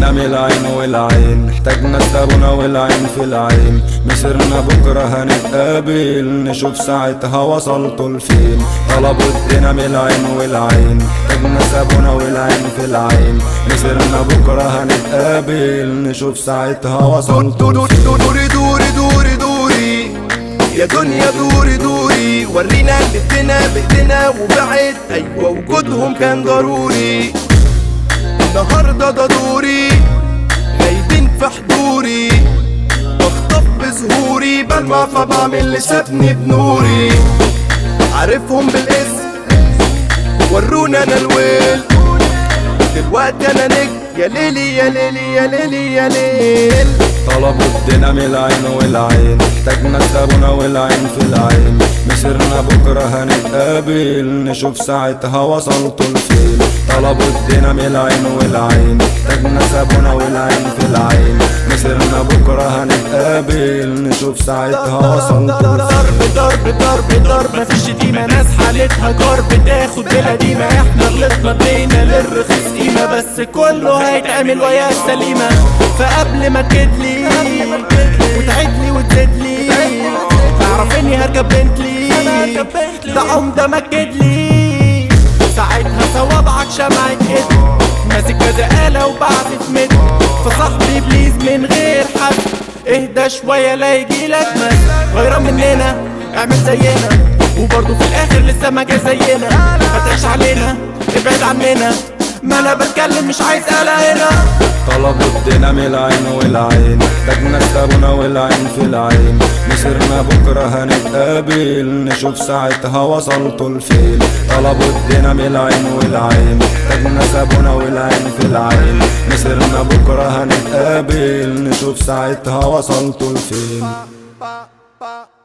ودنا من العين والعين، احتاجنا الصابونة والعين في العين، مسيرنا بكرة هنتقابل، نشوف ساعتها وصلتوا لفين. طلبوا ادينا من العين والعين، احتاجنا الصابونة والعين في العين، مسيرنا بكرة هنتقابل، نشوف ساعتها وصلتوا لفين. دوري دوري دوري دوري يا دنيا دوري دوري، ورينا اللي ادينا بايدينا وبعد، ايوه وجودهم كان ضروري. النهارده ده دوري، غايبين في حضوري، بخطف بظهوري، بلمع فبعمل اللي سابني بنوري. عارفهم بالاسم ورونا انا الويل، دلوقتي انا نجم يا ليلي يا ليلي يا ليلي يا ليل. طلبوا ادينا من العين والعين، احتاجنا الصابونة والعين في العين، مسيرنا بكرة هنتقابل، نشوف ساعتها وصلتوا لفين. طلبوا ادينا من العين والعين، احتاجنا الصابونة والعين في العين، مسيرنا بكرة هنتقابل، نشوف ساعتها وصلتوا لفين. ضرب ضرب ضرب ضرب مفيش شتيمة، ناس حالتها جرب تاخد بلا ديمة. احنا غلطنا ادينا للرخيص قيمة، بس كله هيتعمل ويا السليمة. فقبل ما تكدلي وتعدلي وتزيدلي، تعرف اني هركب بنتلي، ده عمدة مكدلي. ساعتها صوابعك شمعة ايد، ماسك كذا آلة وبعزف مد. فصاحبي بليز من غير حد اهدى شوية لا يجيلك مد. غيران مننا اعمل زينا، وبرضه في الاخر لسه ما جا زينا. هتعيش علينا ابعد عننا، ما انا بتكلم مش عايز قلق هنا. طلبوا ادينا من العين والعين، احتاجنا الصابونة والعين في العين، مسيرنا بكرة هنتقابل، نشوف ساعتها وصلتوا لفين. طلبوا ادينا من العين والعين، احتاجنا الصابونة والعين في العين، مسيرنا بكرة هنتقابل، نشوف ساعتها وصلتوا لفين.